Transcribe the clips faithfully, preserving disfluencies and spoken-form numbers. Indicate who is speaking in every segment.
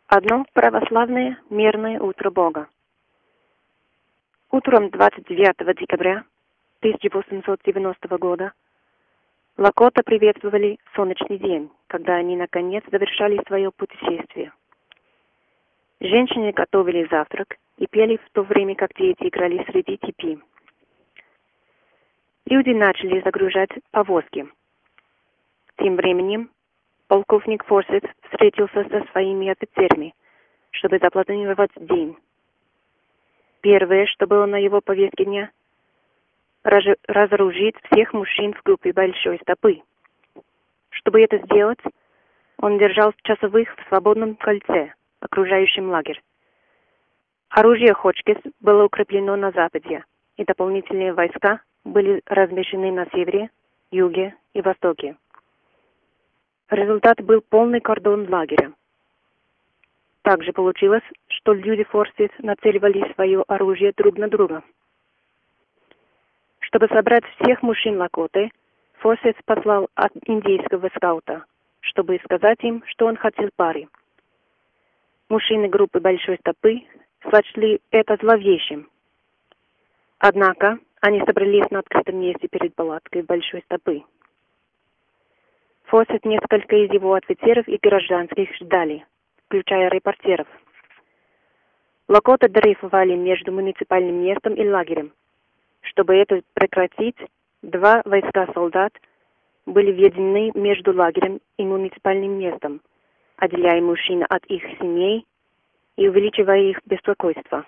Speaker 1: Одно православное мирное утро Бога. Утром двадцать девятого декабря тысяча восемьсот девяностого года Лакота приветствовали солнечный день, когда они наконец завершали свое путешествие. Женщины готовили завтрак и пели в то время, как дети играли среди тепи. Люди начали загружать повозки. Тем временем полковник Форсет встретился со своими офицерами, чтобы запланировать день. Первое, что было на его повестке дня, разоружить всех мужчин в группе большой стопы. Чтобы это сделать, он держал часовых в свободном кольце, окружающем лагерь. Оружие Хочкес было укреплено на западе, и дополнительные войска были размещены на севере, юге и востоке. Результат был полный кордон лагеря. Также получилось, что люди Форсет нацеливали свое оружие друг на друга. Чтобы собрать всех мужчин Лакоты, Форсет послал от индейского скаута, чтобы сказать им, что он хотел пары. Мужчины группы Большой Стопы сочли это зловещим. Однако они собрались на открытом месте перед палаткой Большой Стопы. Форсет, несколько из его офицеров и гражданских ждали, включая репортеров. Лакота дрейфовали между муниципальным местом и лагерем. Чтобы это прекратить, два войска солдат были введены между лагерем и муниципальным местом, отделяя мужчин от их семей и увеличивая их беспокойство.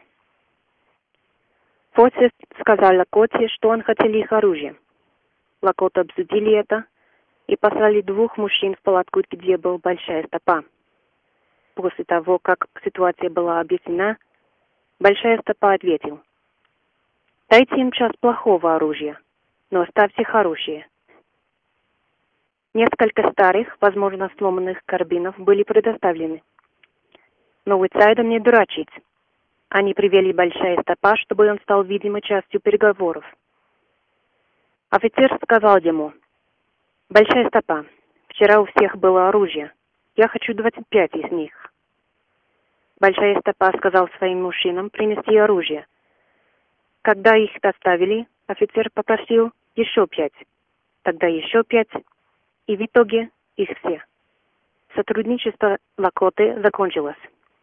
Speaker 1: Форсет сказал Лакоте, что он хотел их оружие. Лакота обсудили это и послали двух мужчин в палатку, где была Большая Стопа. После того, как ситуация была объяснена, Большая Стопа ответил: «Дайте им час плохого оружия, но оставьте хорошее». Несколько старых, возможно, сломанных карабинов были предоставлены. Но Уитсайда не дурачить. Они привели Большая Стопа, чтобы он стал видимой частью переговоров. Офицер сказал ему: «Большая Стопа, вчера у всех было оружие. Я хочу двадцать пять из них». Большая Стопа сказал своим мужчинам принести оружие. Когда их доставили, офицер попросил еще пять, тогда еще пять, и в итоге их все. Сотрудничество Лакоты закончилось.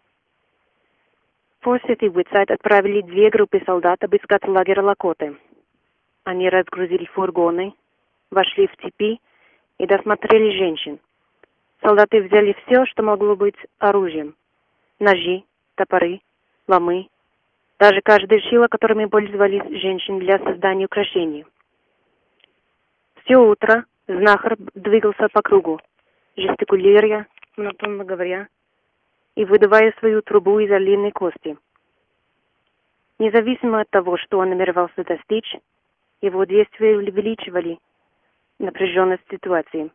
Speaker 1: Форсет и Уитсайд отправили две группы солдат обыскать лагерь Лакоты. Они разгрузили фургоны, вошли в тепи и досмотрели женщин. Солдаты взяли все, что могло быть оружием: ножи, топоры, ломы, даже каждое шило, которыми пользовались женщины для создания украшений. Все утро знахарь двигался по кругу, жестикулируя, монотонно говоря, и выдувая свою трубу из орлиной кости. Независимо от того, что он намеревался достичь, его действия увеличивали напряженность ситуации.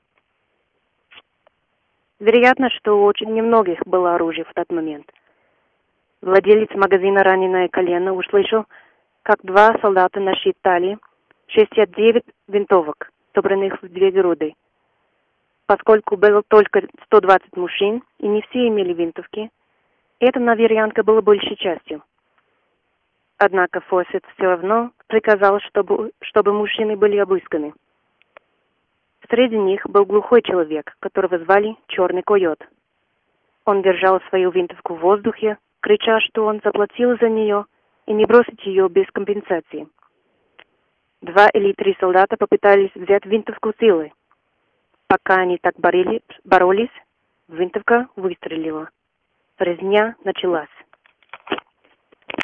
Speaker 1: Вероятно, что у очень немногих было оружие в тот момент. Владелец магазина «Раненое колено» услышал, как два солдата насчитали шестьдесят девять винтовок, собранных в две груды. Поскольку было только сто двадцать мужчин, и не все имели винтовки, это наверняка было большей частью. Однако Форсет все равно приказал, чтобы, чтобы мужчины были обысканы. Среди них был глухой человек, которого звали Черный Койот. Он держал свою винтовку в воздухе, крича, что он заплатил за нее и не бросит ее без компенсации. Два или три солдата попытались взять винтовку силой. Пока они так боролись, боролись, винтовка выстрелила. Резня началась.